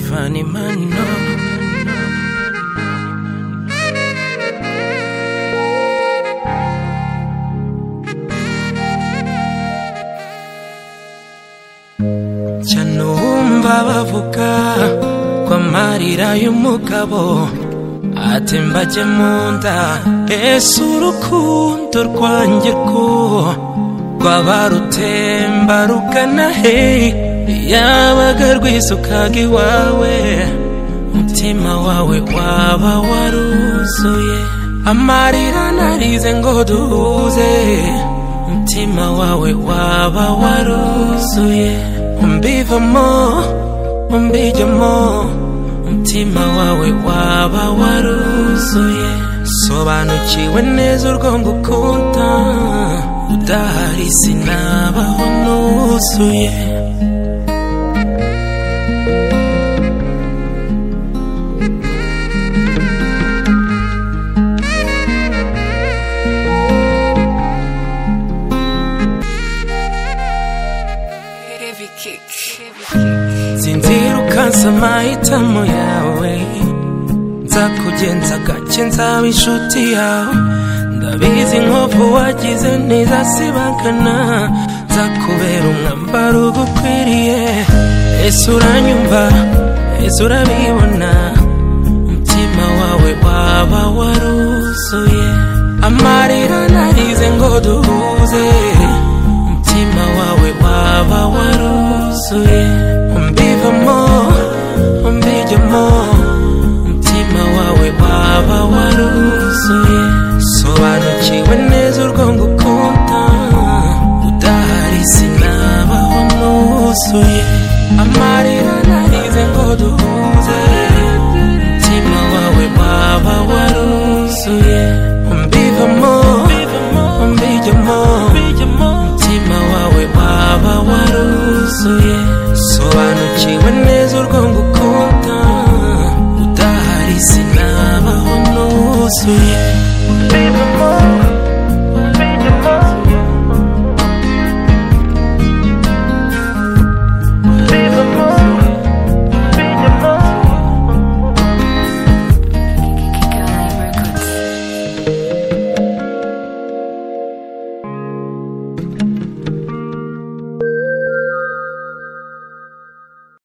Funny man, no. Chanumba bavuga kwa marira y'umugabo atembaje munda ese urukundo rwanjye ko rwabarutemba rugana he yabaga rwisukaga iwawe umutima wawe waba waruzuye amarira narize ngo duhuze umutima wawe waba waruzuye umbivamo umbijyamo umutima wawe waba waruzuye sobanukiwe neza urwo ngukunda udahari sinabaho nuzuye sinzirukansa amahitamo yawe nzakugenza gake nzaba inshuti yawe ndabizi inkovu wagize ntizasibangana nzakubera umwambaro ugukwiriye ese uranyumva ese urabibona umutima wawe waba waruzuye amarira narize ngo duhuze umutima wawe waba waruzuye umbivamo umbijyamo umutima wawe waba waruzuye sobanukiwe neza urwo ngukunda udahari sinabaho nuzuye amarira narize ngo duhuze umutima wawe waba waruzuye umbivamo umbijyamo umutima wawe waba waruzuye sobanukiwe neza urwo ngukunda udahari sinabaho nuzuye